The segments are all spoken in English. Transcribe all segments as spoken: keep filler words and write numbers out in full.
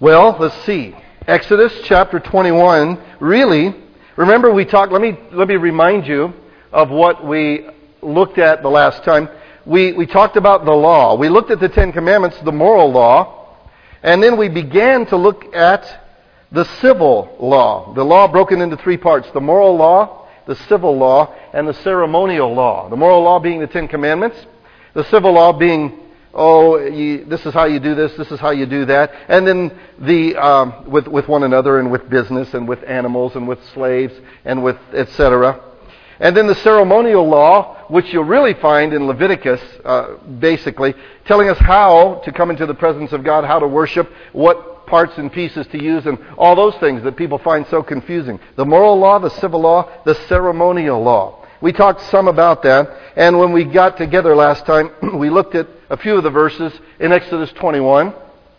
Well, let's see. Exodus chapter twenty-one, really, remember we talked, let me let me remind you of what we looked at the last time. We, we talked about the law. We looked at the Ten Commandments, the moral law, and then we began to look at the civil law. The law broken into three parts: the moral law, the civil law, and the ceremonial law. The moral law being the Ten Commandments, the civil law being, oh, you, this is how you do this, this is how you do that, and then the um, with with one another and with business and with animals and with slaves and with et cetera. And then the ceremonial law, which you'll really find in Leviticus, uh, basically, telling us how to come into the presence of God, how to worship, what parts and pieces to use, and all those things that people find so confusing. The moral law, the civil law, the ceremonial law. We talked some about that, and when we got together last time, we looked at a few of the verses in Exodus twenty-one.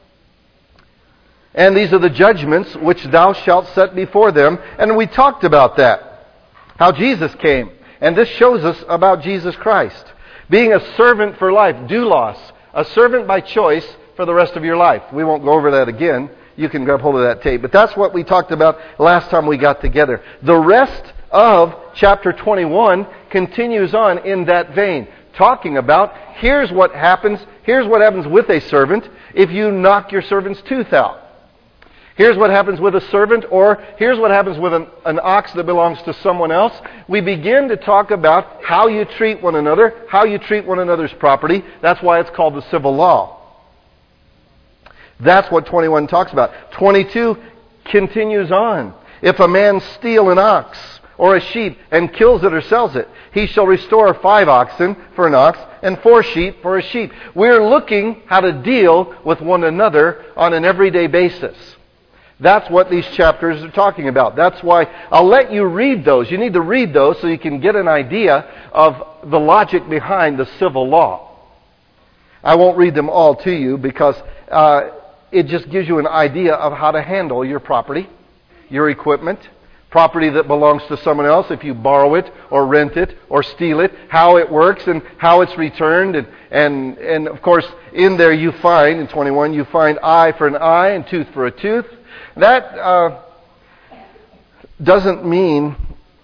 And these are the judgments which thou shalt set before them, and we talked about that. How Jesus came. And this shows us about Jesus Christ. Being a servant for life, doulos, a servant by choice for the rest of your life. We won't go over that again. You can grab hold of that tape. But that's what we talked about last time we got together. The rest of chapter twenty-one continues on in that vein, talking about here's what happens, here's what happens with a servant if you knock your servant's tooth out. Here's what happens with a servant, or here's what happens with an, an ox that belongs to someone else. We begin to talk about how you treat one another, how you treat one another's property. That's why it's called the civil law. That's what twenty-one talks about. twenty-two continues on. If a man steal an ox or a sheep and kills it or sells it, he shall restore five oxen for an ox and four sheep for a sheep. We're looking how to deal with one another on an everyday basis. That's what these chapters are talking about. That's why I'll let you read those. You need to read those so you can get an idea of the logic behind the civil law. I won't read them all to you because uh, it just gives you an idea of how to handle your property, your equipment, property that belongs to someone else, if you borrow it or rent it or steal it, how it works and how it's returned. And, and, and of course, in there you find, in twenty-one, you find eye for an eye and tooth for a tooth. That uh, doesn't mean,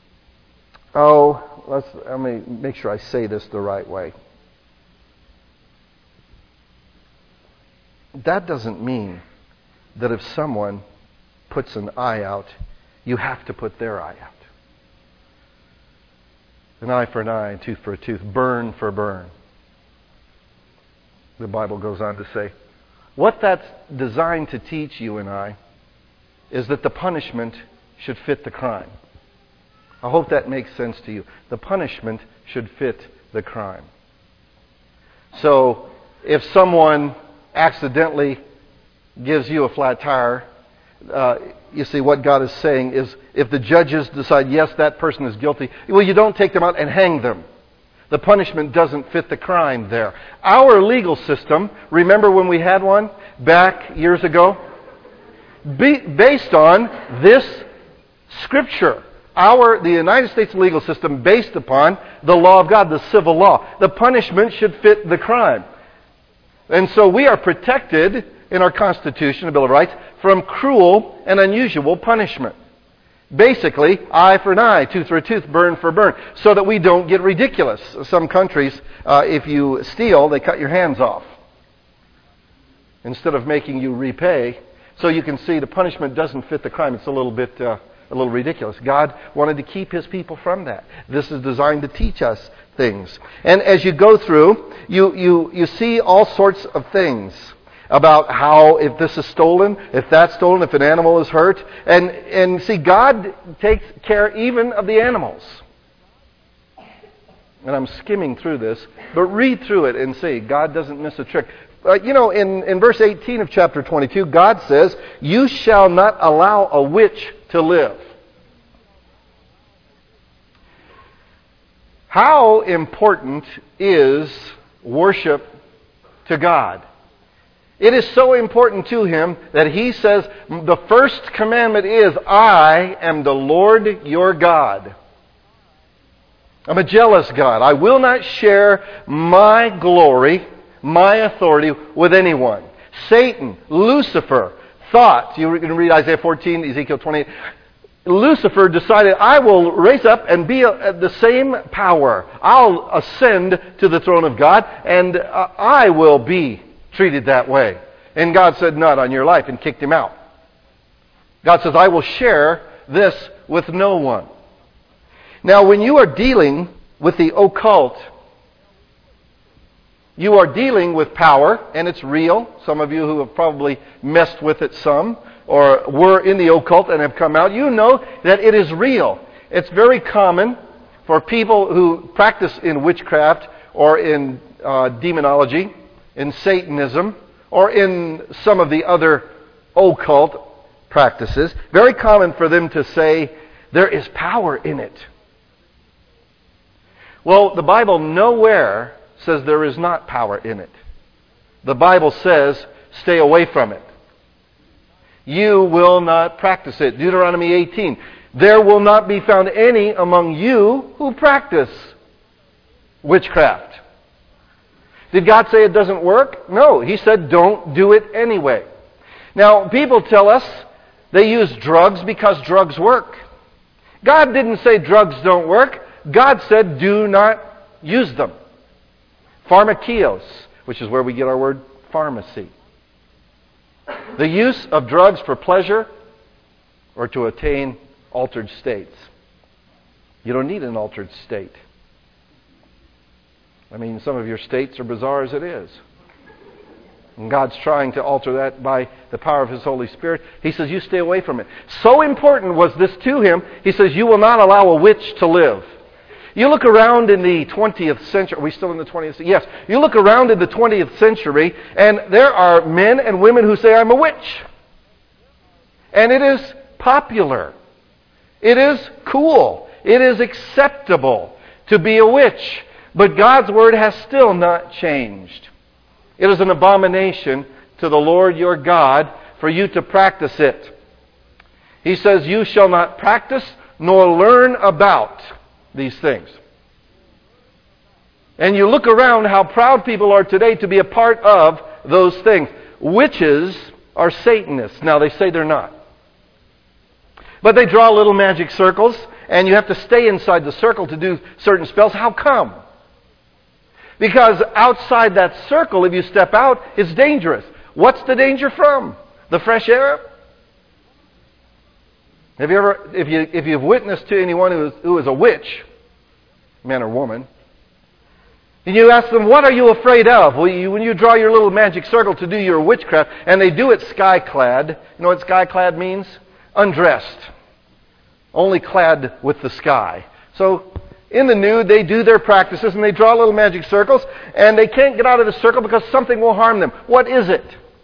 oh, let's, let me make sure I say this the right way. That doesn't mean that if someone puts an eye out, you have to put their eye out. An eye for an eye, and tooth for a tooth, burn for burn. The Bible goes on to say, what that's designed to teach you and I is that the punishment should fit the crime. I hope that makes sense to you. The punishment should fit the crime. So, if someone accidentally gives you a flat tire, uh, you see what God is saying is, if the judges decide, yes, that person is guilty, well, you don't take them out and hang them. The punishment doesn't fit the crime there. Our legal system, remember when we had one back years ago? Be, based on this scripture. Our, the United States legal system based upon the law of God, the civil law. The punishment should fit the crime. And so we are protected in our Constitution, the Bill of Rights, from cruel and unusual punishment. Basically, eye for an eye, tooth for a tooth, burn for burn, so that we don't get ridiculous. Some countries, uh, if you steal, they cut your hands off instead of making you repay. So you can see the punishment doesn't fit the crime. It's a little bit, uh, a little ridiculous. God wanted to keep His people from that. This is designed to teach us things. And as you go through, you you you see all sorts of things about how, if this is stolen, if that's stolen, if an animal is hurt. And, and see, God takes care even of the animals. And I'm skimming through this, but read through it and see. God doesn't miss a trick. Uh, you know, in, in verse eighteen of chapter twenty-two, God says, you shall not allow a witch to live. How important is worship to God? It is so important to Him that He says, the first commandment is, I am the Lord your God. I'm a jealous God. I will not share my glory, my authority with anyone. Satan, Lucifer, thought, you can read Isaiah fourteen, Ezekiel twenty-eight, Lucifer decided, I will raise up and be a, the same power. I'll ascend to the throne of God, and uh, I will be treated that way. And God said, not on your life, and kicked him out. God says, I will share this with no one. Now, when you are dealing with the occult, you are dealing with power, and it's real. Some of you who have probably messed with it some, or were in the occult and have come out, you know that it is real. It's very common for people who practice in witchcraft or in uh, demonology, in Satanism, or in some of the other occult practices, very common for them to say, there is power in it. Well, the Bible nowhere says there is not power in it. The Bible says, stay away from it. You will not practice it. Deuteronomy eighteen. There will not be found any among you who practice witchcraft. Did God say it doesn't work? No. He said don't do it anyway. Now, people tell us they use drugs because drugs work. God didn't say drugs don't work. God said do not use them. Pharmakios, which is where we get our word pharmacy. The use of drugs for pleasure or to attain altered states. You don't need an altered state. I mean, some of your states are bizarre as it is. And God's trying to alter that by the power of His Holy Spirit. He says, you stay away from it. So important was this to Him, He says, you will not allow a witch to live. You look around in the twentieth century. Are we still in the twentieth century? Yes. You look around in the twentieth century, and there are men and women who say, I'm a witch. And it is popular. It is cool. It is acceptable to be a witch. But God's Word has still not changed. It is an abomination to the Lord your God for you to practice it. He says, you shall not practice nor learn about these things. And you look around how proud people are today to be a part of those things. Witches are Satanists. Now, they say they're not. But they draw little magic circles, and you have to stay inside the circle to do certain spells. How come? Because outside that circle, if you step out, it's dangerous. What's the danger from? The fresh air? Have you ever, if you if you've witnessed to anyone who is, who is a witch, man or woman, and you ask them, what are you afraid of? Well, you, when you draw your little magic circle to do your witchcraft, and they do it sky-clad, you know what sky-clad means? Undressed. Only clad with the sky. So, in the nude, they do their practices, and they draw little magic circles, and they can't get out of the circle because something will harm them. What is it?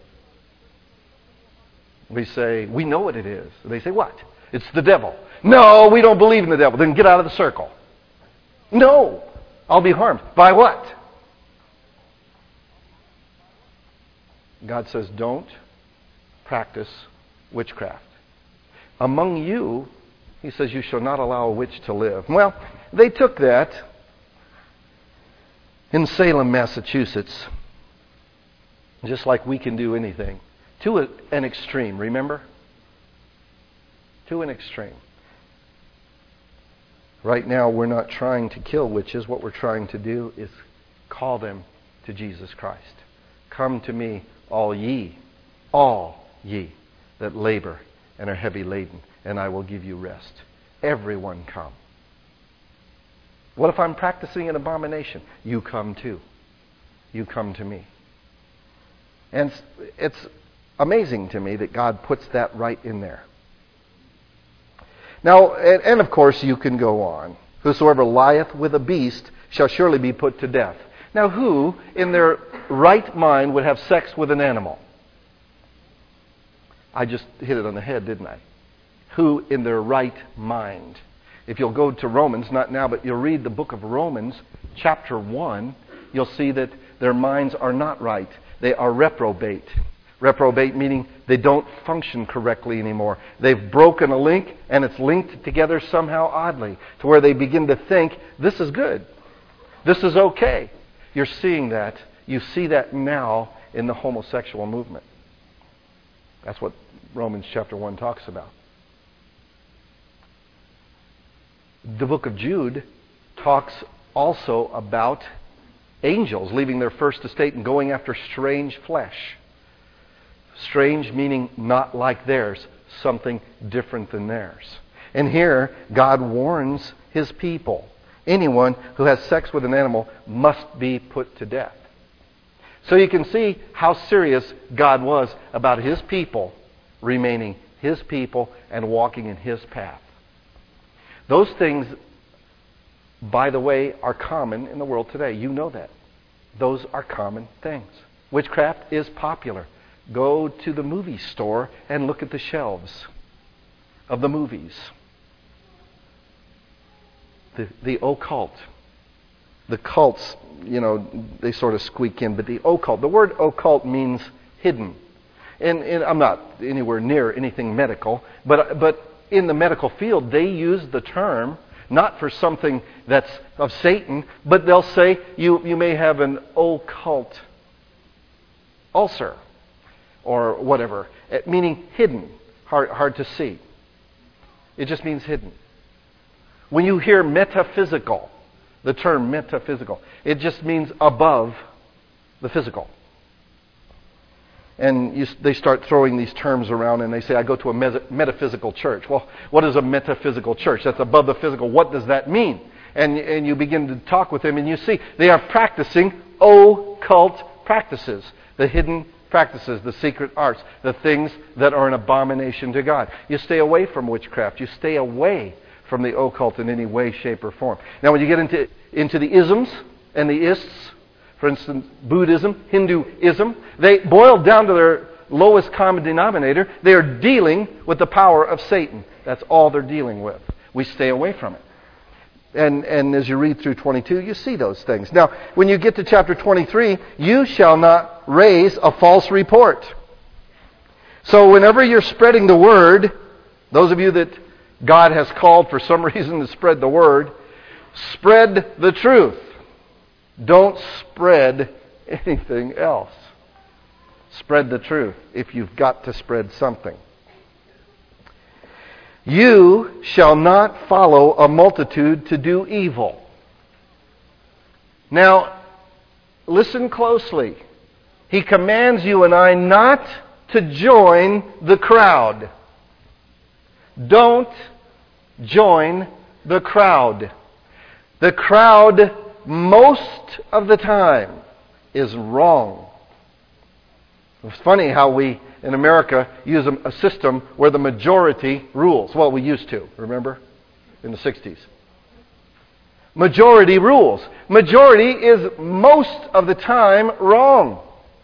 We say, we know what it is. They say, what? It's the devil. No, we don't believe in the devil. Then get out of the circle. No, I'll be harmed. By what? God says, don't practice witchcraft. Among you, He says, you shall not allow a witch to live. Well, they took that in Salem, Massachusetts, just like we can do anything, to a, an extreme, remember? To an extreme. Right now, we're not trying to kill witches. What we're trying to do is call them to Jesus Christ. Come to me, all ye, all ye that labor and are heavy laden, and I will give you rest. Everyone come. What if I'm practicing an abomination? You come too. You come to me. And it's amazing to me that God puts that right in there. Now, and, and of course you can go on. Whosoever lieth with a beast shall surely be put to death. Now, who in their right mind would have sex with an animal? I just hit it on the head, didn't I? Who in their right mind? If you'll go to Romans, not now, but you'll read the book of Romans, chapter one, you'll see that their minds are not right. They are reprobate. Reprobate meaning they don't function correctly anymore. They've broken a link, and it's linked together somehow oddly, to where they begin to think, this is good. This is okay. You're seeing that. You see that now in the homosexual movement. That's what Romans chapter one talks about. The book of Jude talks also about angels leaving their first estate and going after strange flesh. Strange meaning not like theirs, something different than theirs. And here, God warns His people. Anyone who has sex with an animal must be put to death. So you can see how serious God was about His people remaining His people and walking in His path. Those things, by the way, are common in the world today. You know that. Those are common things. Witchcraft is popular. Go to the movie store and look at the shelves of the movies. The, the occult. The cults, you know, they sort of squeak in, but the occult, the word occult means hidden. And, and I'm not anywhere near anything medical, but but in the medical field, they use the term not for something that's of Satan, but they'll say you, you may have an occult ulcer or whatever, meaning hidden, hard, hard to see. It just means hidden. When you hear metaphysical, the term metaphysical, it just means above the physical. And you, they start throwing these terms around and they say, I go to a mes- metaphysical church. Well, what is a metaphysical church? That's above the physical. What does that mean? And, and you begin to talk with them and you see they are practicing occult practices, the hidden practices, the secret arts, the things that are an abomination to God. You stay away from witchcraft. You stay away from the occult in any way, shape, or form. Now, when you get into, into the isms and the ists, for instance, Buddhism, Hinduism, they boil down to their lowest common denominator. They are dealing with the power of Satan. That's all they're dealing with. We stay away from it. And, and as you read through twenty-two, you see those things. Now, when you get to chapter twenty-three, you shall not raise a false report. So whenever you're spreading the word, those of you that God has called for some reason to spread the word, spread the truth. Don't spread anything else. Spread the truth if you've got to spread something. You shall not follow a multitude to do evil. Now, listen closely. He commands you and I not to join the crowd. Don't join the crowd. The crowd, most of the time, is wrong. It's funny how we, in America, use a, a system where the majority rules. Well, we used to, remember? In the sixties. Majority rules. Majority is most of the time wrong.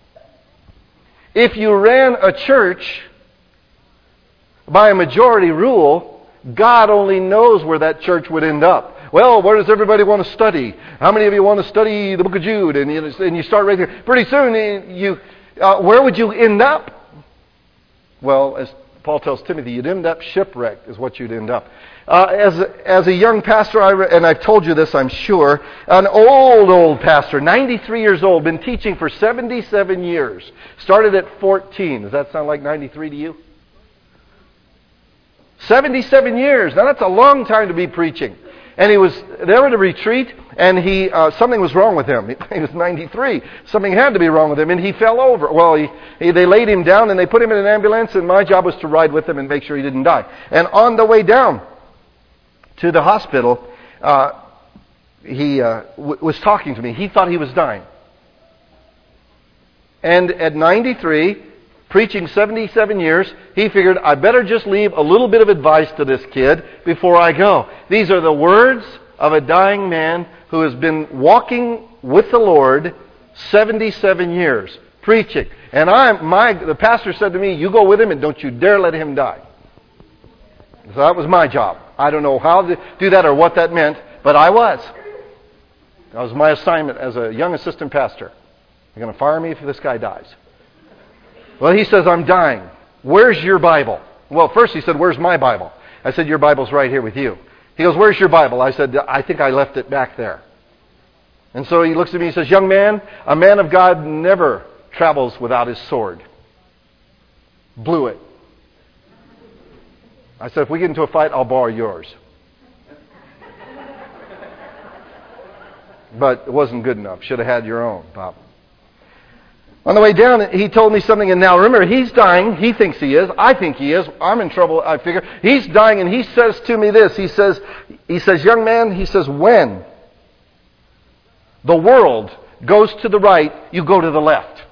If you ran a church by a majority rule, God only knows where that church would end up. Well, where does everybody want to study? How many of you want to study the book of Jude? And you, and you start raising. Pretty soon, you uh, where would you end up? Well, as Paul tells Timothy, you'd end up shipwrecked is what you'd end up. Uh, as, as a young pastor, I re- and I've told you this, I'm sure, an old, old pastor, ninety-three years old, been teaching for seventy-seven years. Started at fourteen. Does that sound like ninety-three to you? seventy-seven years. Now that's a long time to be preaching. And he was there at a retreat, and he uh, something was wrong with him. He was ninety-three. Something had to be wrong with him, and he fell over. Well, he, he, they laid him down, and they put him in an ambulance, and my job was to ride with him and make sure he didn't die. And on the way down to the hospital, uh, he uh, w- was talking to me. He thought he was dying. And at ninety-three, preaching seventy-seven years, he figured, I better just leave a little bit of advice to this kid before I go. These are the words of a dying man who has been walking with the Lord seventy-seven years, preaching. And I, my, the pastor said to me, you go with him and don't you dare let him die. So that was my job. I don't know how to do that or what that meant, but I was. That was my assignment as a young assistant pastor. They're going to fire me if this guy dies. Well, he says, I'm dying. Where's your Bible? Well, first he said, where's my Bible? I said, your Bible's right here with you. He goes, where's your Bible? I said, I think I left it back there. And so he looks at me and says, young man, a man of God never travels without his sword. Blew it. I said, if we get into a fight, I'll borrow yours. But it wasn't good enough. Should have had your own, Pop. On the way down, he told me something, and now remember, he's dying. He thinks he is. I think he is. I'm in trouble, I figure. He's dying, and he says to me this. He says, he says, young man, he says, when the world goes to the right, you go to the left.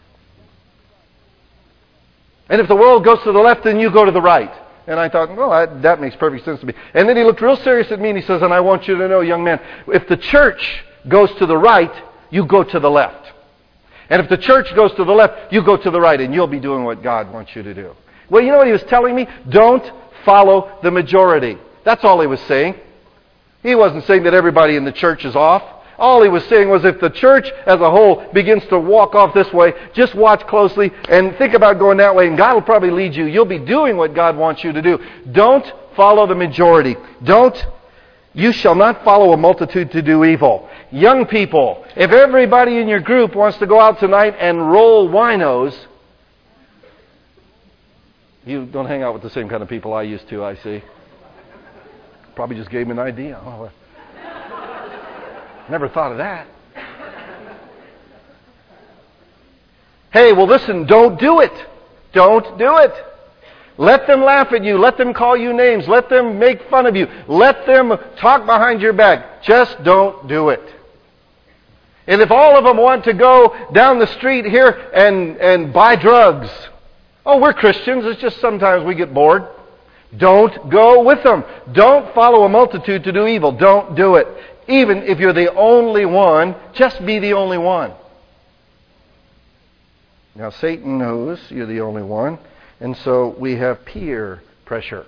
And if the world goes to the left, then you go to the right. And I thought, well, that, that makes perfect sense to me. And then he looked real serious at me, and he says, and I want you to know, young man, if the church goes to the right, you go to the left. And if the church goes to the left, you go to the right, and you'll be doing what God wants you to do. Well, you know what he was telling me? Don't follow the majority. That's all he was saying. He wasn't saying that everybody in the church is off. All he was saying was if the church as a whole begins to walk off this way, just watch closely and think about going that way, and God will probably lead you. You'll be doing what God wants you to do. Don't follow the majority. Don't You shall not follow a multitude to do evil. Young people, if everybody in your group wants to go out tonight and roll winos, you don't hang out with the same kind of people I used to, I see. Probably just gave me an idea. Oh, never thought of that. Hey, well listen, don't do it. Don't do it. Let them laugh at you. Let them call you names. Let them make fun of you. Let them talk behind your back. Just don't do it. And if all of them want to go down the street here and, and buy drugs, oh, we're Christians. It's just sometimes we get bored. Don't go with them. Don't follow a multitude to do evil. Don't do it. Even if you're the only one, just be the only one. Now, Satan knows you're the only one. And so we have peer pressure.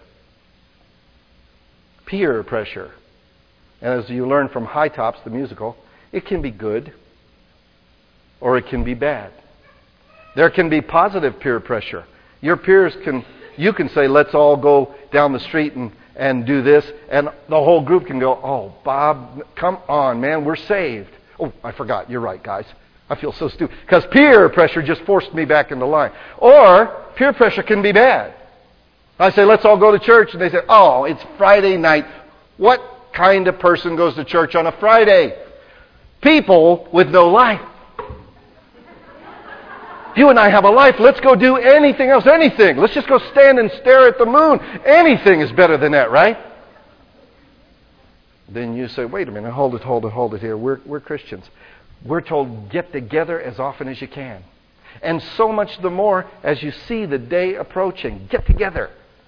Peer pressure. And as you learn from High Tops, the musical, it can be good or it can be bad. There can be positive peer pressure. Your peers can, you can say, let's all go down the street and, and do this. And the whole group can go, oh, Bob, come on, man, we're saved. Oh, I forgot. You're right, guys. I feel so stupid. Because peer pressure just forced me back into line. Or peer pressure can be bad. I say, let's all go to church. And they say, oh, it's Friday night. What kind of person goes to church on a Friday? People with no life. You and I have a life. Let's go do anything else. Anything. Let's just go stand and stare at the moon. Anything is better than that, right? Then you say, wait a minute. Hold it, hold it, hold it here. We're, we're Christians. We're told, get together as often as you can. And so much the more as you see the day approaching. Get together.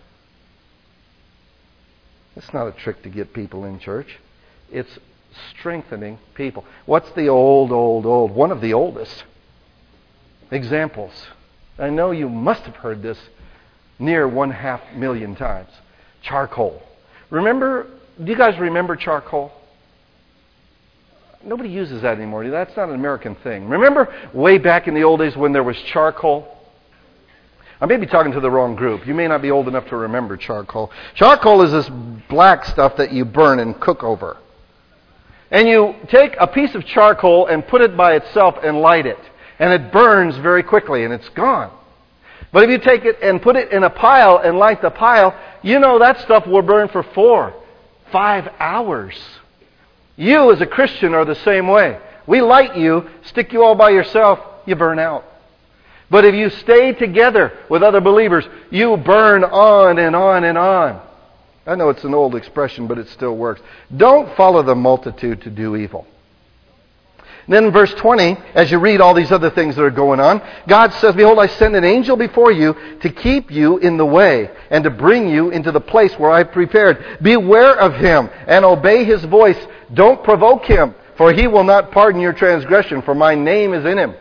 It's not a trick to get people in church. It's strengthening people. What's the old, old, old, one of the oldest examples? I know you must have heard this near one half million times. Charcoal. Remember, do you guys remember charcoal? Nobody uses that anymore. That's not an American thing. Remember way back in the old days when there was charcoal? I may be talking to the wrong group. You may not be old enough to remember charcoal. Charcoal is this black stuff that you burn and cook over. And you take a piece of charcoal and put it by itself and light it. And it burns very quickly and it's gone. But if you take it and put it in a pile and light the pile, you know that stuff will burn for four, five hours. You as a Christian are the same way. We light you, stick you all by yourself, you burn out. But if you stay together with other believers, you burn on and on and on. I know it's an old expression, but it still works. Don't follow the multitude to do evil. Then in verse twenty, as you read all these other things that are going on, God says, behold, I send an angel before you to keep you in the way and to bring you into the place where I've prepared. Beware of him and obey his voice. Don't provoke him, for he will not pardon your transgression, for my name is in him.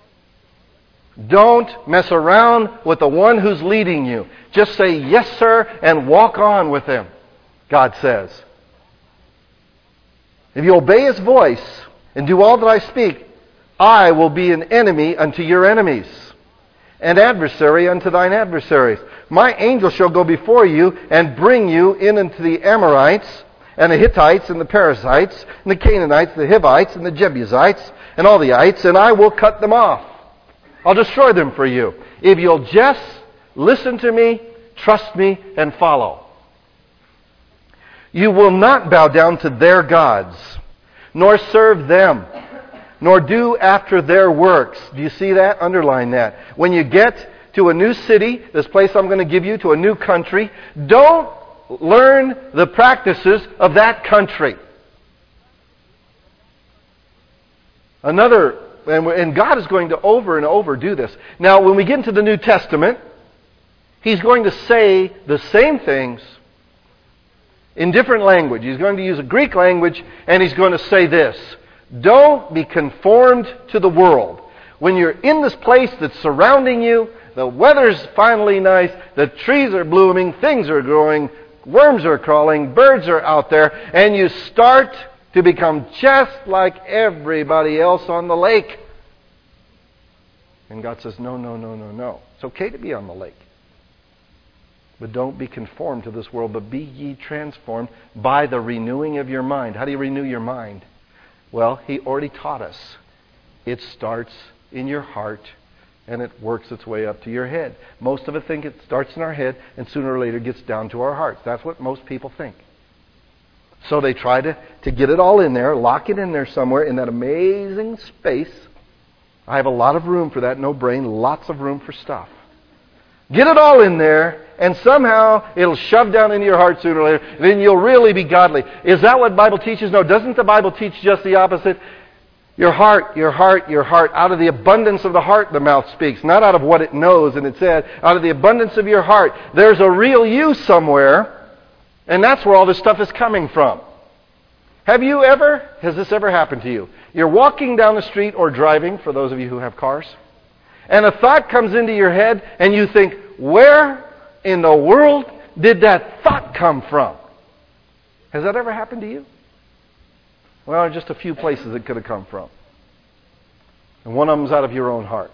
Don't mess around with the one who's leading you. Just say, yes, sir, and walk on with him, God says. If you obey his voice and do all that I speak, I will be an enemy unto your enemies, and adversary unto thine adversaries. My angel shall go before you and bring you in into the Amorites, and the Hittites, and the Perizzites, and the Canaanites, the Hivites, and the Jebusites, and all the ites, and I will cut them off. I'll destroy them for you. If you'll just listen to me, Trust me and follow. You will not bow down to their gods, nor serve them, nor do after their works. Do you see that? Underline that. When you get to a new city, this place I'm going to give you, to a new country, don't learn the practices of that country. Another, and God is going to over and over do this. Now, when we get into the New Testament, He's going to say the same things in different language. He's going to use a Greek language, and He's going to say this: don't be conformed to the world. When you're in this place that's surrounding you, the weather's finally nice, the trees are blooming, things are growing, worms are crawling, birds are out there, and you start to become just like everybody else on the lake. And God says, no, no, no, no, no. It's okay to be on the lake. But don't be conformed to this world, but be ye transformed by the renewing of your mind. How do you renew your mind? Well, He already taught us. It starts in your heart, and it works its way up to your head. Most of us think it starts in our head, and sooner or later gets down to our hearts. That's what most people think. So they try to, to get it all in there, lock it in there somewhere in that amazing space. I have a lot of room for that, no brain, lots of room for stuff. Get it all in there, and somehow it'll shove down into your heart sooner or later. Then you'll really be godly. Is that what the Bible teaches? No, doesn't the Bible teach just the opposite? Your heart, your heart, your heart. Out of the abundance of the heart, the mouth speaks. Not out of what it knows and it said. Out of the abundance of your heart. There's a real you somewhere, and that's where all this stuff is coming from. Have you ever, has this ever happened to you? You're walking down the street or driving, for those of you who have cars, and a thought comes into your head, and you think, where in the world did that thought come from? Has that ever happened to you? Well, just a few places it could have come from. And one of them's out of your own heart.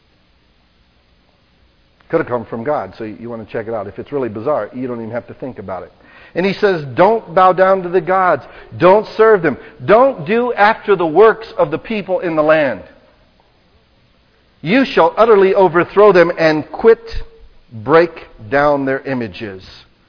Could have come from God, so you want to check it out. If it's really bizarre, you don't even have to think about it. And He says, don't bow down to the gods. Don't serve them. Don't do after the works of the people in the land. You shall utterly overthrow them and quit, break down their images.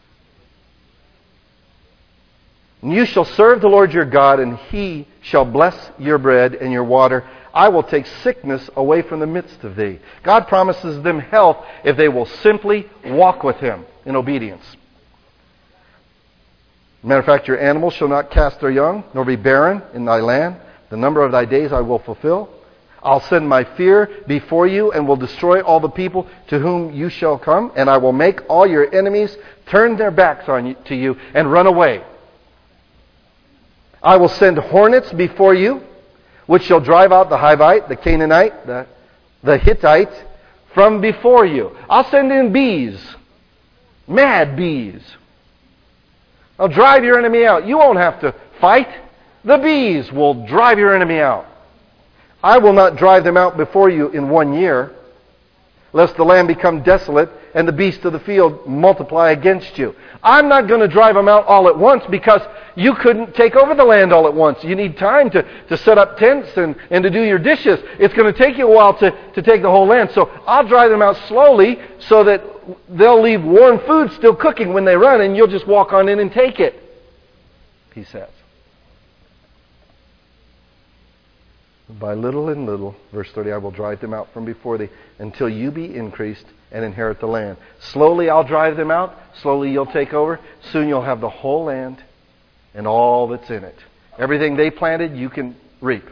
And you shall serve the Lord your God, and He shall bless your bread and your water. I will take sickness away from the midst of thee. God promises them health if they will simply walk with Him in obedience. Matter of fact, your animals shall not cast their young, nor be barren in thy land. The number of thy days I will fulfill. I'll send my fear before you and will destroy all the people to whom you shall come. And I will make all your enemies turn their backs on you, to you and run away. I will send hornets before you, which shall drive out the Hivite, the Canaanite, the, the Hittite from before you. I'll send in bees, mad bees. I'll drive your enemy out. You won't have to fight. The bees will drive your enemy out. I will not drive them out before you in one year, lest the land become desolate and the beasts of the field multiply against you. I'm not going to drive them out all at once because you couldn't take over the land all at once. You need time to, to set up tents and, and to do your dishes. It's going to take you a while to, to take the whole land. So I'll drive them out slowly so that they'll leave warm food still cooking when they run, and you'll just walk on in and take it, He says. By little and little, verse thirty, I will drive them out from before thee until you be increased and inherit the land. Slowly I'll drive them out. Slowly you'll take over. Soon you'll have the whole land and all that's in it. Everything they planted, you can reap.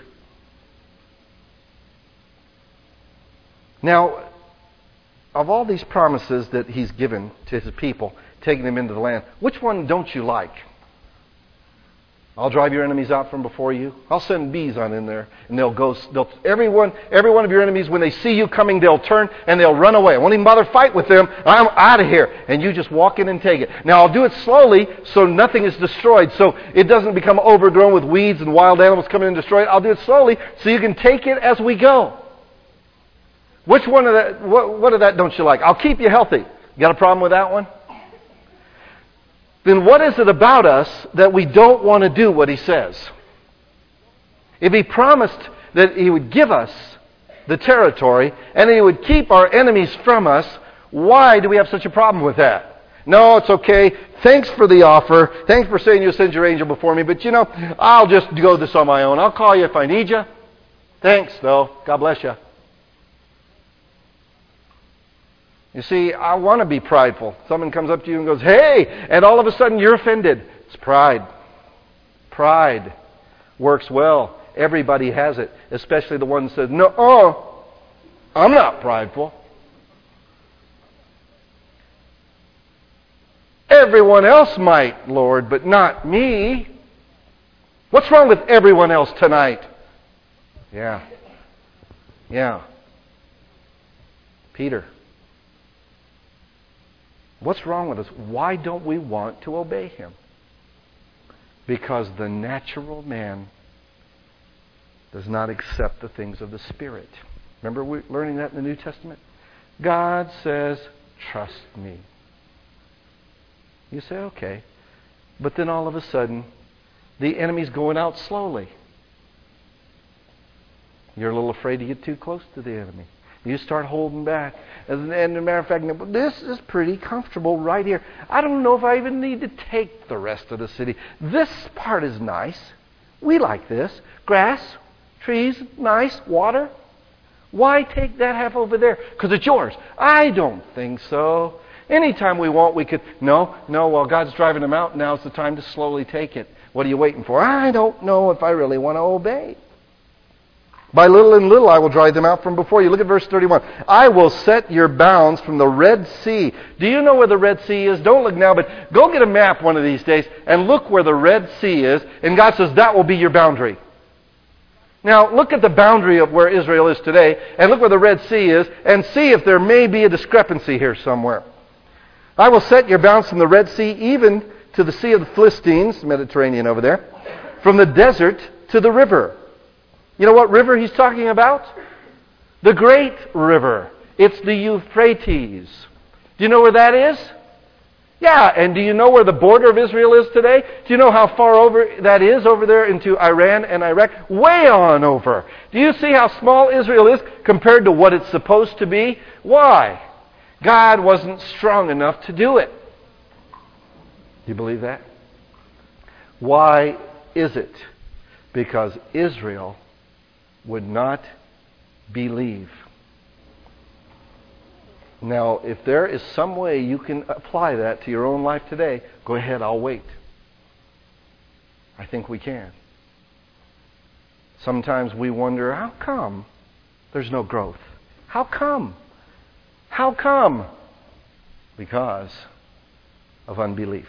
Now, of all these promises that He's given to His people, taking them into the land, which one don't you like? I'll drive your enemies out from before you. I'll send bees on in there, and they'll go. They'll, everyone, every one of your enemies, when they see you coming, they'll turn and they'll run away. I won't even bother fight with them. I'm out of here, and you just walk in and take it. Now I'll do it slowly, so nothing is destroyed, so it doesn't become overgrown with weeds and wild animals coming in and destroy it. I'll do it slowly, so you can take it as we go. Which one of that? What, what of that don't you like? I'll keep you healthy. You got a problem with that one? Then what is it about us that we don't want to do what He says? If He promised that He would give us the territory and He would keep our enemies from us, why do we have such a problem with that? No, it's okay. Thanks for the offer. Thanks for saying you'll send your angel before me. But you know, I'll just go this on my own. I'll call you if I need you. Thanks, though. God bless you. You see, I want to be prideful. Someone comes up to you and goes, hey, and all of a sudden you're offended. It's pride. Pride works well. Everybody has it, especially the one that says, no, oh, I'm not prideful. Everyone else might, Lord, but not me. What's wrong with everyone else tonight? Yeah. Yeah. Peter. What's wrong with us? Why don't we want to obey Him? Because the natural man does not accept the things of the Spirit. Remember we're learning that in the New Testament? God says, trust me. You say, okay. But then all of a sudden, the enemy's going out slowly. You're a little afraid to get too close to the enemy. You start holding back. And as a matter of fact, this is pretty comfortable right here. I don't know if I even need to take the rest of the city. This part is nice. We like this. Grass, trees, nice, water. Why take that half over there? Because it's yours. I don't think so. Anytime we want, we could, no, no, well, God's driving them out. Now's the time to slowly take it. What are you waiting for? I don't know if I really want to obey. By little and little I will drive them out from before you. Look at verse thirty-one. I will set your bounds from the Red Sea. Do you know where the Red Sea is? Don't look now, but go get a map one of these days and look where the Red Sea is. And God says that will be your boundary. Now, look at the boundary of where Israel is today and look where the Red Sea is and see if there may be a discrepancy here somewhere. I will set your bounds from the Red Sea even to the Sea of the Philistines, Mediterranean over there, from the desert to the river. You know what river he's talking about? The great river. It's the Euphrates. Do you know where that is? Yeah, and do you know where the border of Israel is today? Do you know how far over that is over there into Iran and Iraq? Way on over. Do you see how small Israel is compared to what it's supposed to be? Why? God wasn't strong enough to do it. Do you believe that? Why is it? Because Israel would not believe. Now, if there is some way you can apply that to your own life today, go ahead, I'll wait. I think we can. Sometimes we wonder, how come there's no growth? How come? How come? Because of unbelief.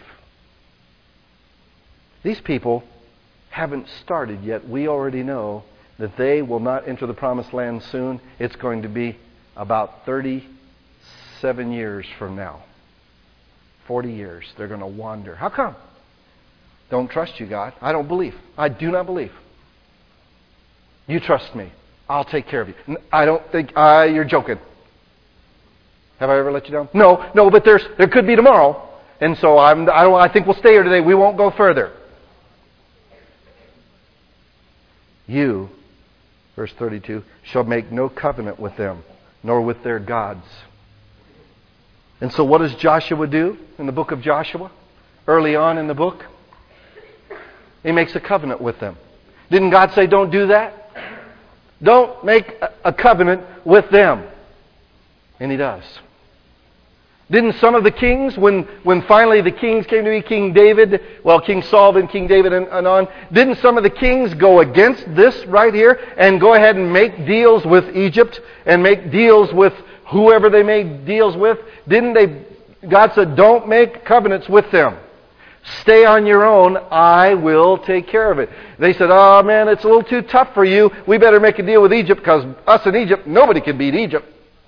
These people haven't started yet. We already know that they will not enter the promised land soon. It's going to be about thirty-seven years from now. forty years. They're going to wander. How come? Don't trust you, God. I don't believe. I do not believe. You trust me. I'll take care of you. I don't think... Uh, you're joking. Have I ever let you down? No, no, but there's there could be tomorrow. And so I'm, I, don't, I think we'll stay here today. We won't go further. You, verse thirty-two, shall make no covenant with them, nor with their gods. And so what does Joshua do in the book of Joshua? Early on in the book, he makes a covenant with them. Didn't God say don't do that? Don't make a covenant with them. And he does. Didn't some of the kings, when, when finally the kings came to be King David, well, King Saul and King David and, and on, didn't some of the kings go against this right here and go ahead and make deals with Egypt and make deals with whoever they made deals with? Didn't they? God said, don't make covenants with them. Stay on your own. I will take care of it. They said, oh man, it's a little too tough for you. We better make a deal with Egypt because us in Egypt, nobody can beat Egypt.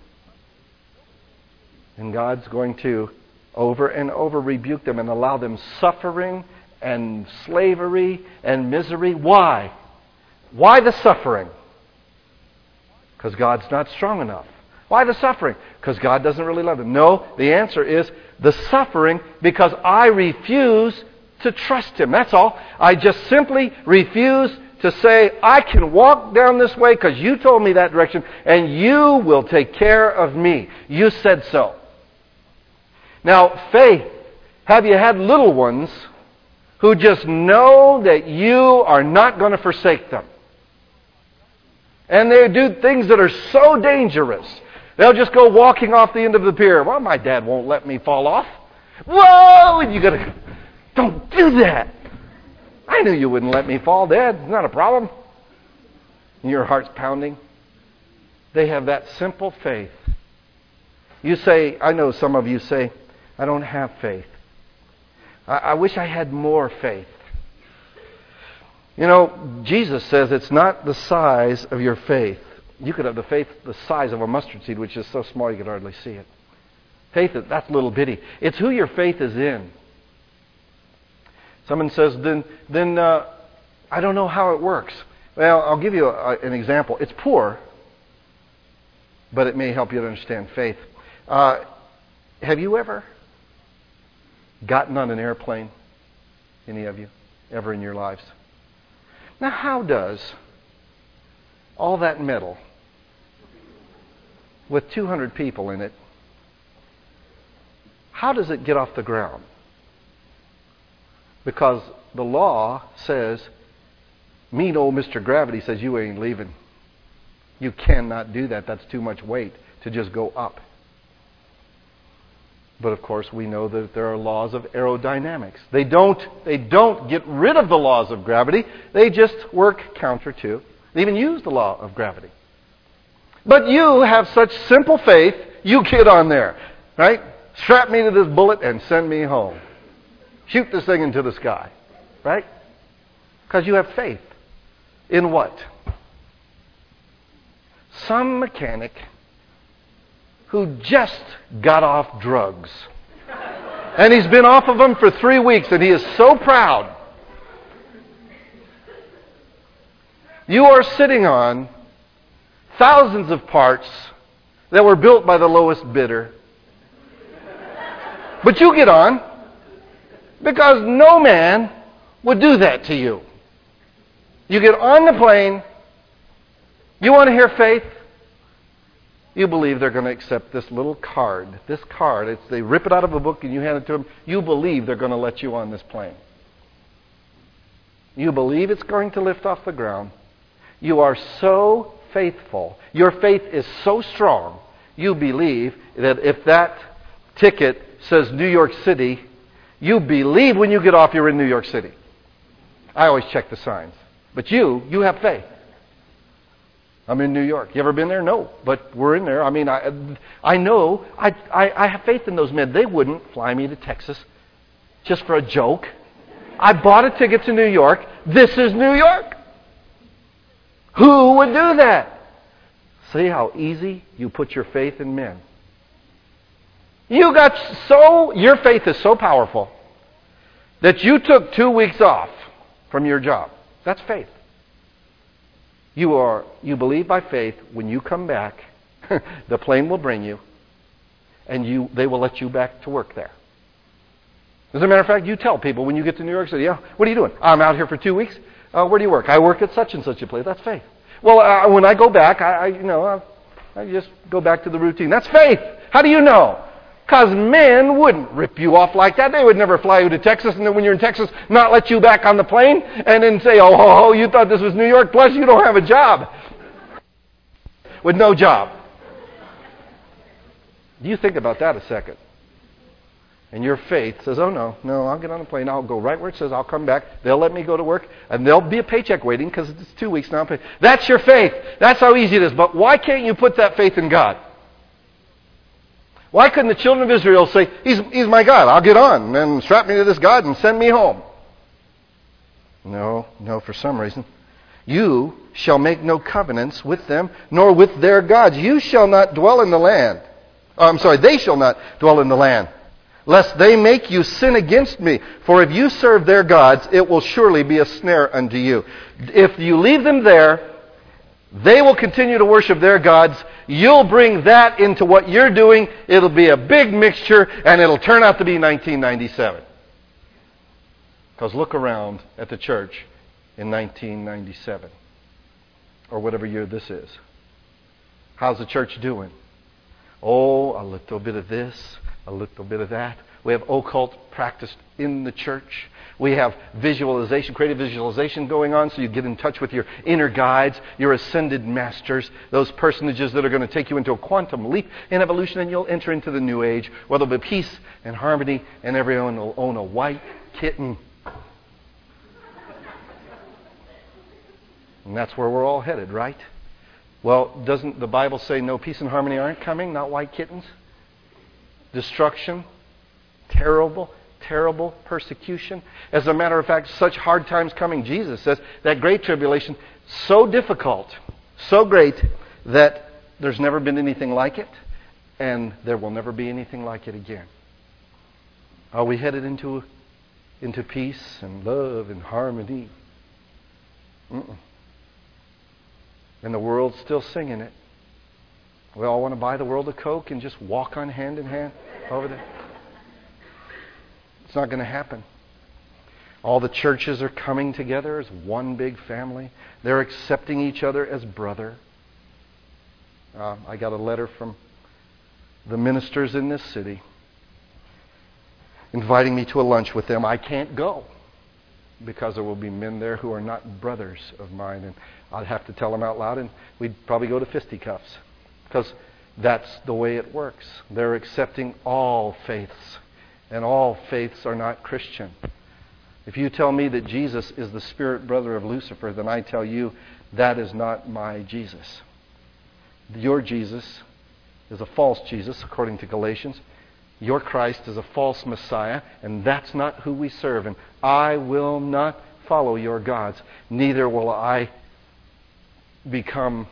And God's going to over and over rebuke them and allow them suffering and slavery and misery. Why? Why the suffering? Because God's not strong enough. Why the suffering? Because God doesn't really love them. No, the answer is the suffering because I refuse to trust Him. That's all. I just simply refuse to say, I can walk down this way because you told me that direction and you will take care of me. You said so. Now, faith Have you had little ones who just know that you are not going to forsake them? And they do things that are so dangerous. They'll just go walking off the end of the pier. Well, my dad won't let me fall off. Whoa! And you got to, don't do that. I knew you wouldn't let me fall, Dad. It's not a problem. And your heart's pounding. They have that simple faith. You say, I know some of you say, I don't have faith. I, I wish I had more faith. You know, Jesus says it's not the size of your faith. You could have the faith the size of a mustard seed, which is so small you could hardly see it. Faith, that's little bitty. It's who your faith is in. Someone says, then, then uh, I don't know how it works. Well, I'll give you a, an example. It's poor, but it may help you to understand faith. Uh, have you ever gotten on an airplane? Any of you? Ever in your lives? Now, how does all that metal with two hundred people in it, how does it get off the ground? Because the law says, mean old Mister Gravity says you ain't leaving. You cannot do that. That's too much weight to just go up. But of course, we know that there are laws of aerodynamics. They don't, they don't get rid of the laws of gravity. They just work counter to. They even use the law of gravity. But you have such simple faith, you get on there, right? Strap me to this bullet and send me home. Shoot this thing into the sky, right? Because you have faith. In what? Some mechanic who just got off drugs. And he's been off of them for three weeks and he is so proud. You are sitting on thousands of parts that were built by the lowest bidder. But you get on because no man would do that to you. You get on the plane. You want to hear faith? You believe they're going to accept this little card. This card, it's, they rip it out of a book and you hand it to them. You believe they're going to let you on this plane. You believe it's going to lift off the ground. You are so faithful. Your faith is so strong. You believe that if that ticket says New York City, you believe when you get off you're in New York City. I always check the signs. But you, you have faith. I'm in New York. You ever been there? No. But we're in there. I mean, I I know. I, I, I have faith in those men. They wouldn't fly me to Texas just for a joke. I bought a ticket to New York. This is New York. Who would do that? See how easy you put your faith in men. You got so, your faith is so powerful that you took two weeks off from your job. That's faith. You are, you believe by faith when you come back, the plane will bring you, and you, they will let you back to work there. As a matter of fact, you tell people when you get to New York City, yeah, what are you doing? I'm out here for two weeks. Uh, where do you work? I work at such and such a place. That's faith. Well, uh, when I go back, I, I you know, I, I just go back to the routine. That's faith. How do you know? Because men wouldn't rip you off like that. They would never fly you to Texas, and then when you're in Texas, not let you back on the plane, and then say, oh, oh, oh, you thought this was New York, plus you don't have a job. With no job. You think about that a second. And your faith says, oh, no, no, I'll get on the plane. I'll go right where it says I'll come back. They'll let me go to work, and there'll be a paycheck waiting because it's two weeks now. That's your faith. That's how easy it is. But why can't you put that faith in God? Why couldn't the children of Israel say, he's, he's my God, I'll get on, and strap me to this God and send me home? No, no, for some reason. You shall make no covenants with them, nor with their gods. You shall not dwell in the land. Oh, I'm sorry, they shall not dwell in the land, lest they make you sin against me. For if you serve their gods, it will surely be a snare unto you. If you leave them there, they will continue to worship their gods. You'll bring that into what you're doing. It'll be a big mixture, and it'll turn out to be nineteen ninety-seven. Because look around at the church in nineteen ninety-seven, or whatever year this is. How's the church doing? Oh, a little bit of this, a little bit of that. We have occult practiced in the church. We have visualization, creative visualization going on, so you get in touch with your inner guides, your ascended masters, those personages that are going to take you into a quantum leap in evolution, and you'll enter into the new age, where there'll be peace and harmony, and everyone will own a white kitten. And that's where we're all headed, right? Well, doesn't the Bible say no peace and harmony aren't coming, not white kittens? Destruction, terrible, terrible persecution. As a matter of fact, such hard times coming. Jesus says that great tribulation, so difficult, so great that there's never been anything like it, and there will never be anything like it again. Are we headed into, into peace and love and harmony? Mm-mm. And the world's still singing it. We all want to buy the world a Coke and just walk on hand in hand over there. It's not going to happen. All the churches are coming together as one big family. They're accepting each other as brother. Uh, I got a letter from the ministers in this city inviting me to a lunch with them. I can't go because there will be men there who are not brothers of mine, and I'd have to tell them out loud, and we'd probably go to fisticuffs because that's the way it works. They're accepting all faiths, and all faiths are not Christian. If you tell me that Jesus is the spirit brother of Lucifer, then I tell you that is not my Jesus. Your Jesus is a false Jesus, according to Galatians. Your Christ is a false Messiah, and that's not who we serve. And I will not follow your gods. Neither will I become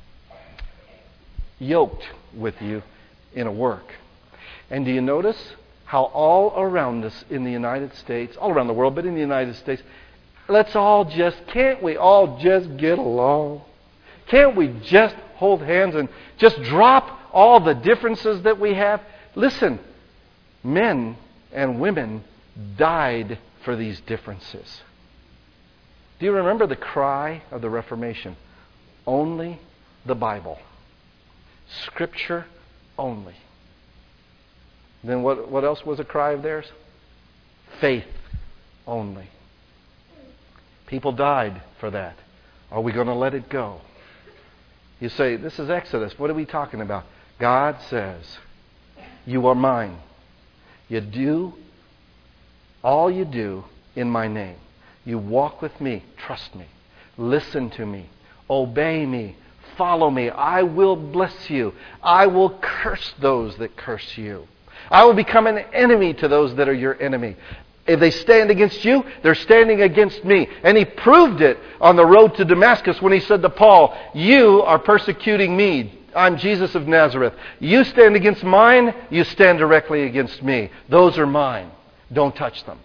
yoked with you in a work. And do you notice how all around us in the United States, all around the world, but in the United States, let's all just, can't we all just get along? Can't we just hold hands and just drop all the differences that we have? Listen, men and women died for these differences. Do you remember the cry of the Reformation? Only the Bible. Scripture only. Then what, what else was a cry of theirs? Faith only. People died for that. Are we going to let it go? You say, this is Exodus. What are we talking about? God says, you are mine. You do all you do in my name. You walk with me. Trust me. Listen to me. Obey me. Follow me. I will bless you. I will curse those that curse you. I will become an enemy to those that are your enemy. If they stand against you, they're standing against me. And he proved it on the road to Damascus when he said to Paul, you are persecuting me. I'm Jesus of Nazareth. You stand against mine, you stand directly against me. Those are mine. Don't touch them.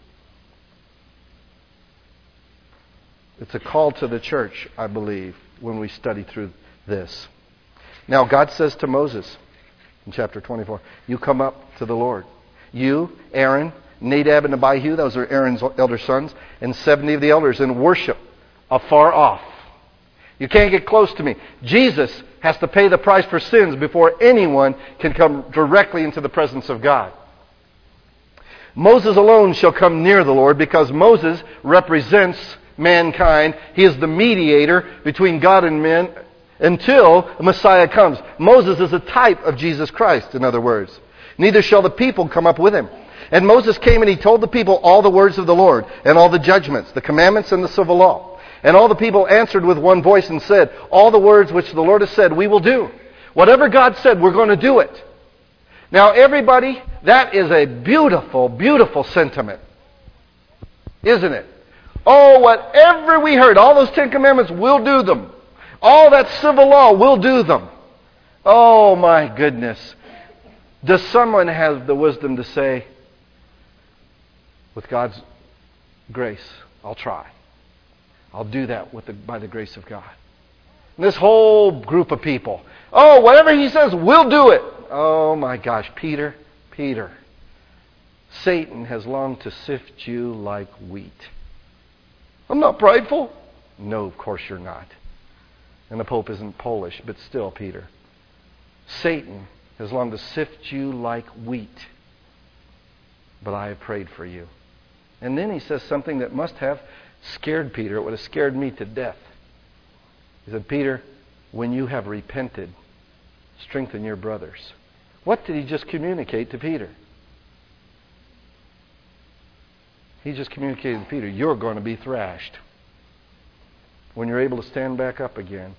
It's a call to the church, I believe, when we study through this. Now, God says to Moses in chapter twenty-four, you come up to the Lord. You, Aaron, Nadab and Abihu, those are Aaron's elder sons, and seventy of the elders, and worship afar off. You can't get close to me. Jesus has to pay the price for sins before anyone can come directly into the presence of God. Moses alone shall come near the Lord because Moses represents mankind. He is the mediator between God and men until Messiah comes. Moses is a type of Jesus Christ, in other words. Neither shall the people come up with him. And Moses came and he told the people all the words of the Lord and all the judgments, the commandments and the civil law. And all the people answered with one voice and said, all the words which the Lord has said, we will do. Whatever God said, we're going to do it. Now, everybody, that is a beautiful, beautiful sentiment. Isn't it? Oh, whatever we heard, all those Ten Commandments, we'll do them. All that civil law, we'll do them. Oh, my goodness. Does someone have the wisdom to say, with God's grace, I'll try. I'll do that with the, by the grace of God. And this whole group of people, oh, whatever he says, we'll do it. Oh my gosh, Peter, Peter, Satan has longed to sift you like wheat. I'm not prideful. No, of course you're not. And the Pope isn't Polish, but still, Peter. Satan has longed to sift you like wheat, but I have prayed for you. And then he says something that must have scared Peter. It would have scared me to death. He said, Peter, when you have repented, strengthen your brothers. What did he just communicate to Peter? He just communicated to Peter, you're going to be thrashed. When you're able to stand back up again,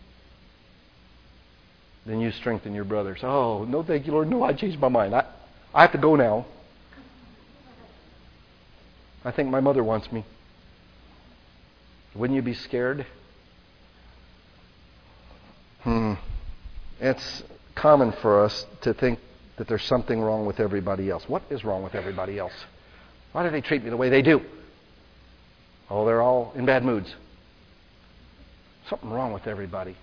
then you strengthen your brothers. Oh, no thank you, Lord. No, I changed my mind. I, I have to go now. I think my mother wants me. Wouldn't you be scared? Hmm. It's common for us to think that there's something wrong with everybody else. What is wrong with everybody else? Why do they treat me the way they do? Oh, they're all in bad moods. Something wrong with everybody.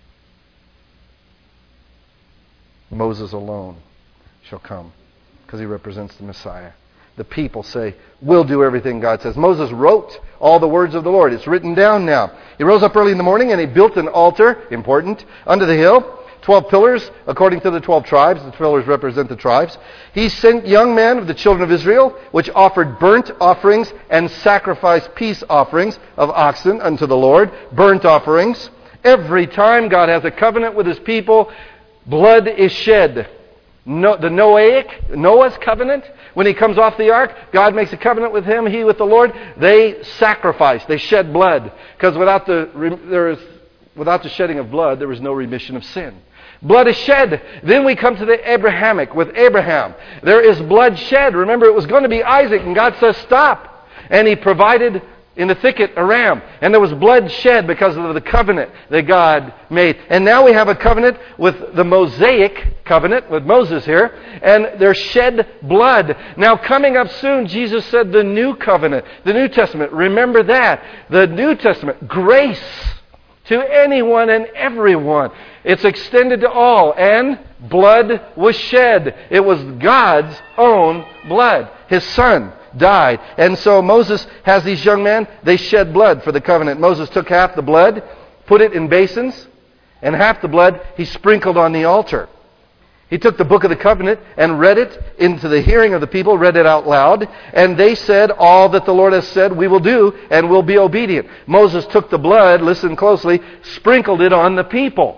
Moses alone shall come because he represents the Messiah. The people say, we'll do everything God says. Moses wrote all the words of the Lord. It's written down now. He rose up early in the morning and he built an altar, important, under the hill. Twelve pillars, according to the twelve tribes. The pillars represent the tribes. He sent young men of the children of Israel, which offered burnt offerings and sacrificed peace offerings of oxen unto the Lord. Burnt offerings. Every time God has a covenant with His people, blood is shed. No, the Noahic, Noah's covenant, when he comes off the ark, God makes a covenant with him, he with the Lord. They sacrifice, they shed blood. Because without the, there is, without the shedding of blood, there is no remission of sin. Blood is shed. Then we come to the Abrahamic with Abraham. There is blood shed. Remember, it was going to be Isaac, and God says, stop. And He provided in the thicket a ram. And there was blood shed because of the covenant that God made. And now we have a covenant with the Mosaic covenant, with Moses here. And there's shed blood. Now coming up soon, Jesus said the new covenant, the New Testament. Remember that. The New Testament, grace to anyone and everyone. It's extended to all. And blood was shed. It was God's own blood. His Son died. And so Moses has these young men, they shed blood for the covenant. Moses took half the blood, put it in basins, and half the blood he sprinkled on the altar. He took the book of the covenant and read it into the hearing of the people, read it out loud, and they said, all that the Lord has said we will do and will be obedient. Moses took the blood, listen closely, sprinkled it on the people.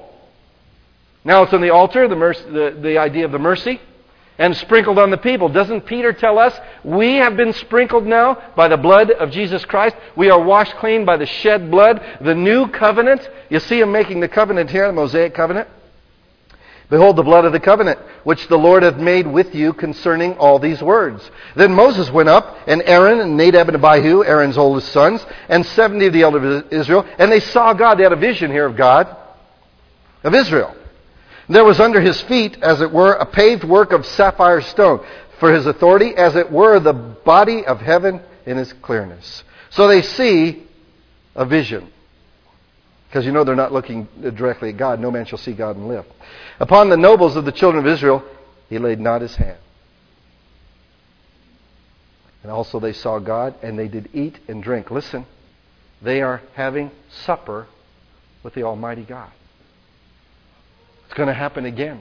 Now it's on the altar, the, mercy, the, the idea of the mercy, and sprinkled on the people. Doesn't Peter tell us we have been sprinkled now by the blood of Jesus Christ? We are washed clean by the shed blood, the new covenant. You see him making the covenant here, the Mosaic covenant. Behold the blood of the covenant, which the Lord hath made with you concerning all these words. Then Moses went up, and Aaron and Nadab and Abihu, Aaron's oldest sons, and seventy of the elders of Israel, and they saw God. They had a vision here of God, of Israel. There was under his feet, as it were, a paved work of sapphire stone, for his authority, as it were, the body of heaven in its clearness. So they see a vision. Because you know they're not looking directly at God. No man shall see God and live. Upon the nobles of the children of Israel, he laid not his hand. And also they saw God, and they did eat and drink. Listen, they are having supper with the Almighty God. It's going to happen again.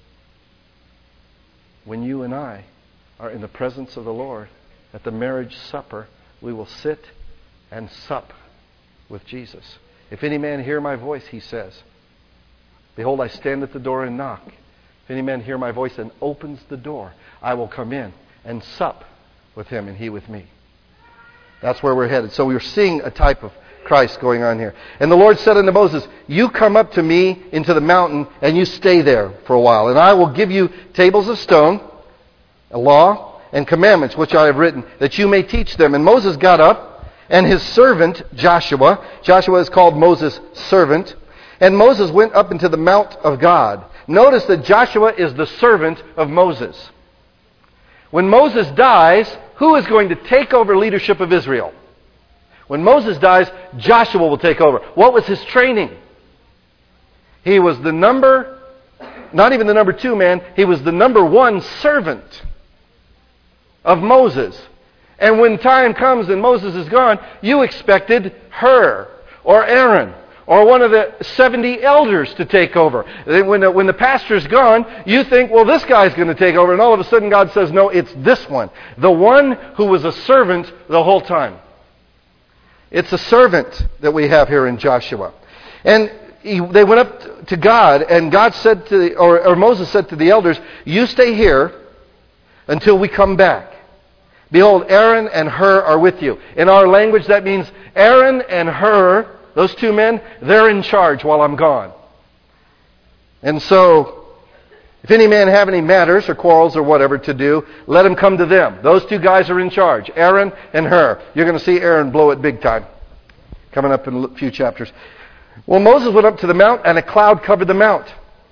When you and I are in the presence of the Lord at the marriage supper, we will sit and sup with Jesus. If any man hear my voice, he says, behold, I stand at the door and knock. If any man hear my voice and opens the door, I will come in and sup with him and he with me. That's where we're headed. So we're seeing a type of Christ going on here. And the Lord said unto Moses, you come up to me into the mountain and you stay there for a while. And I will give you tables of stone, a law, and commandments which I have written, that you may teach them. And Moses got up, and his servant Joshua, Joshua is called Moses' servant, and Moses went up into the mount of God. Notice that Joshua is the servant of Moses. When Moses dies, who is going to take over leadership of Israel? When Moses dies, Joshua will take over. What was his training? He was the number, not even the number two man, he was the number one servant of Moses. And when time comes and Moses is gone, you expected Hur or Aaron or one of the seventy elders to take over. When the, when the pastor's gone, you think, well, this guy's going to take over, and all of a sudden God says, no, it's this one. The one who was a servant the whole time. It's a servant that we have here in Joshua. And he, they went up to God, and God said to, the, or, or Moses said to the elders, you stay here until we come back. Behold, Aaron and Hur are with you. In our language, that means Aaron and Hur, those two men, they're in charge while I'm gone. And so, if any man have any matters or quarrels or whatever to do, let him come to them. Those two guys are in charge, Aaron and Hur. You're going to see Aaron blow it big time, coming up in a few chapters. Well, Moses went up to the mount, and a cloud covered the mount.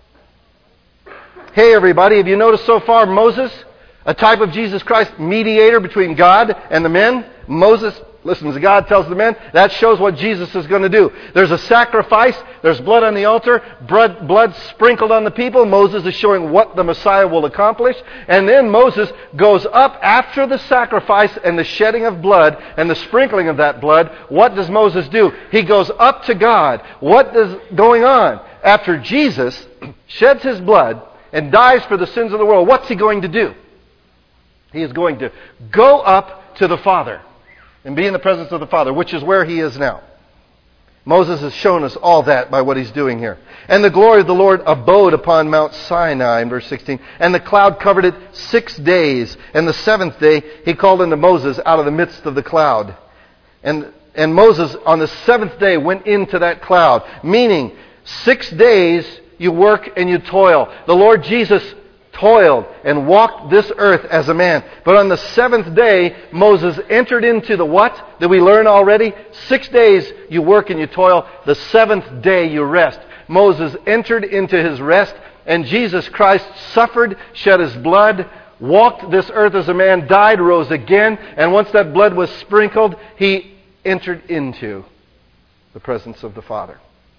Hey, everybody, have you noticed so far Moses, a type of Jesus Christ, mediator between God and the men? Moses listens to God, tells the men. That shows what Jesus is going to do. There's a sacrifice. There's blood on the altar. Blood, blood sprinkled on the people. Moses is showing what the Messiah will accomplish. And then Moses goes up after the sacrifice and the shedding of blood and the sprinkling of that blood. What does Moses do? He goes up to God. What is going on? After Jesus sheds his blood and dies for the sins of the world, what's he going to do? He is going to go up to the Father and be in the presence of the Father, which is where he is now. Moses has shown us all that by what he's doing here. And the glory of the Lord abode upon Mount Sinai, in verse sixteen. And the cloud covered it six days. And the seventh day he called unto Moses out of the midst of the cloud. And, and Moses on the seventh day went into that cloud. Meaning, six days you work and you toil. The Lord Jesus toiled and walked this earth as a man. But on the seventh day, Moses entered into the what that we learn already? Six days you work and you toil. The seventh day you rest. Moses entered into his rest, and Jesus Christ suffered, shed his blood, walked this earth as a man, died, rose again, and once that blood was sprinkled, he entered into the presence of the Father.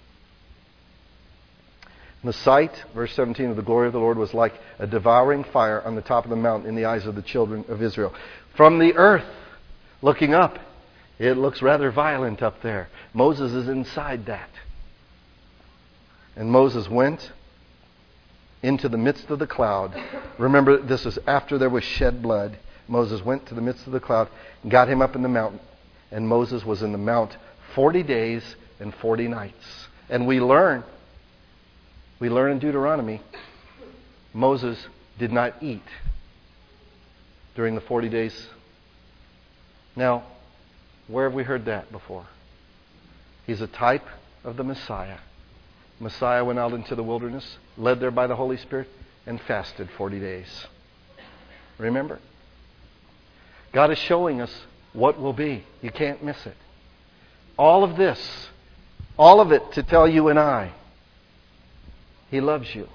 The sight, verse seventeen, of the glory of the Lord was like a devouring fire on the top of the mountain in the eyes of the children of Israel. From the earth, looking up, it looks rather violent up there. Moses is inside that. And Moses went into the midst of the cloud. Remember, this is after there was shed blood. Moses went to the midst of the cloud and got him up in the mountain. And Moses was in the mount forty days and forty nights. And we learn We learn in Deuteronomy, Moses did not eat during the forty days. Now, where have we heard that before? He's a type of the Messiah. Messiah went out into the wilderness, led there by the Holy Spirit, and fasted forty days. Remember? God is showing us what will be. You can't miss it. All of this, all of it to tell you and I, He loves you.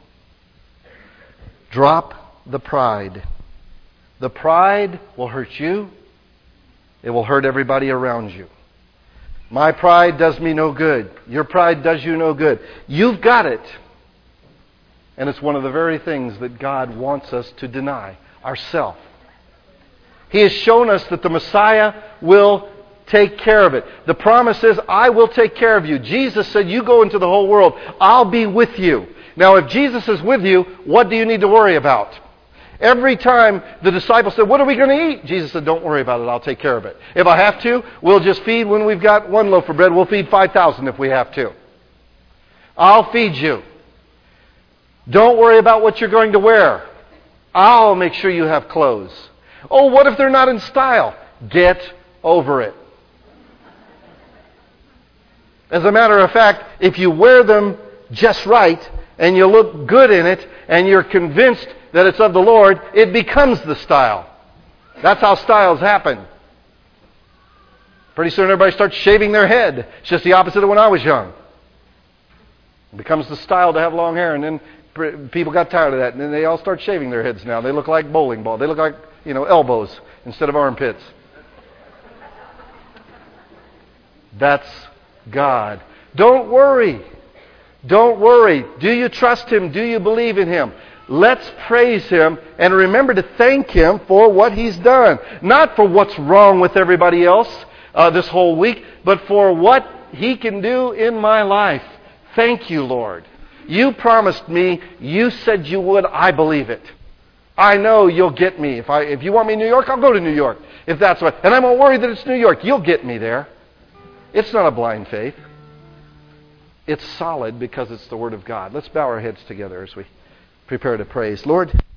Drop the pride. The pride will hurt you. It will hurt everybody around you. My pride does me no good. Your pride does you no good. You've got it. And it's one of the very things that God wants us to deny, ourselves. He has shown us that the Messiah will take care of it. The promise is, I will take care of you. Jesus said, you go into the whole world. I'll be with you. Now, if Jesus is with you, what do you need to worry about? Every time the disciples said, what are we going to eat? Jesus said, don't worry about it. I'll take care of it. If I have to, we'll just feed when we've got one loaf of bread. We'll feed five thousand if we have to. I'll feed you. Don't worry about what you're going to wear. I'll make sure you have clothes. Oh, what if they're not in style? Get over it. As a matter of fact, if you wear them just right, and you look good in it, and you're convinced that it's of the Lord, it becomes the style. That's how styles happen. Pretty soon everybody starts shaving their head. It's just the opposite of when I was young. It becomes the style to have long hair, and then people got tired of that, and then they all start shaving their heads now. They look like bowling balls. They look like, you know, elbows instead of armpits. That's God. Don't worry. Don't worry. Do you trust Him? Do you believe in Him? Let's praise Him and remember to thank Him for what He's done. Not for what's wrong with everybody else uh, this whole week, but for what He can do in my life. Thank you, Lord. You promised me. You said you would. I believe it. I know you'll get me. If I, if you want me in New York, I'll go to New York. If that's what, and I won't worry that it's New York. You'll get me there. It's not a blind faith. It's solid because it's the Word of God. Let's bow our heads together as we prepare to praise. Lord,